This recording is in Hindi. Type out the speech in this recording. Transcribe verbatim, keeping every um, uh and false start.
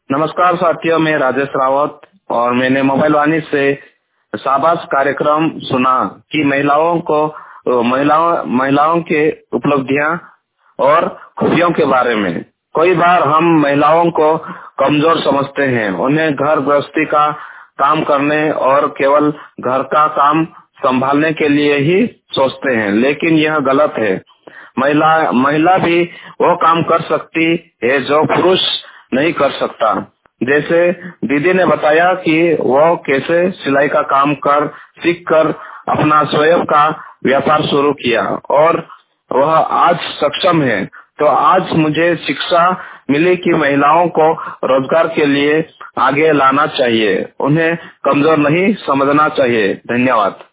नमस्कार साथियों, मैं राजेश रावत और मैंने मोबाइल वाणी से शाबाश कार्यक्रम सुना कि महिलाओं को महिलाओं महिलाओं के उपलब्धियां और खुशियों के बारे में। कई बार हम महिलाओं को कमजोर समझते हैं, उन्हें घर गृहस्थी का काम करने और केवल घर का काम संभालने के लिए ही सोचते हैं, लेकिन यह गलत है। महिला महिला भी वो काम कर सकती है जो पुरुष नहीं कर सकता। जैसे दीदी ने बताया कि वो कैसे सिलाई का काम कर सीख कर अपना स्वयं का व्यापार शुरू किया और वह आज सक्षम है। तो आज मुझे शिक्षा मिली कि महिलाओं को रोजगार के लिए आगे लाना चाहिए, उन्हें कमजोर नहीं समझना चाहिए। धन्यवाद।